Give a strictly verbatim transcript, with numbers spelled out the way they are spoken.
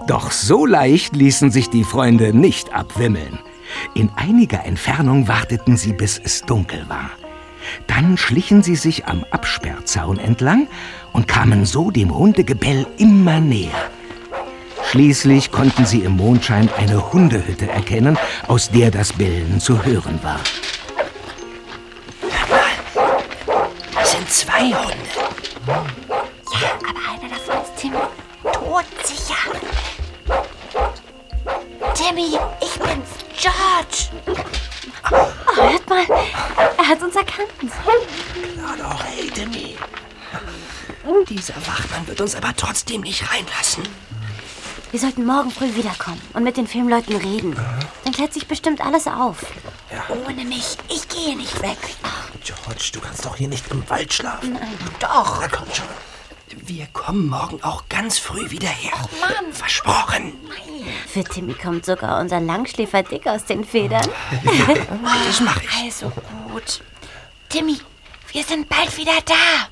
Doch so leicht ließen sich die Freunde nicht abwimmeln. In einiger Entfernung warteten sie, bis es dunkel war. Dann schlichen sie sich am Absperrzaun entlang und kamen so dem Hundegebell immer näher. Schließlich konnten sie im Mondschein eine Hundehütte erkennen, aus der das Bellen zu hören war. Hör mal, das sind zwei Hunde. Ja, aber einer davon ist Timmy todsicher. Timmy, ich bin's, George. Oh, hört mal, er hat uns erkannt. Klar doch, hey Timmy. Dieser Wachmann wird uns aber trotzdem nicht reinlassen. Wir sollten morgen früh wiederkommen und mit den Filmleuten reden. Dann klärt sich bestimmt alles auf. Ja. Ohne mich, ich gehe nicht weg. George, du kannst doch hier nicht im Wald schlafen. Nein. Doch. Na komm schon. Wir kommen morgen auch ganz früh wieder her. Oh Mann. Versprochen. Für Timmy kommt sogar unser Langschläfer dick aus den Federn. Das mache ich. Also gut. Timmy, wir sind bald wieder da.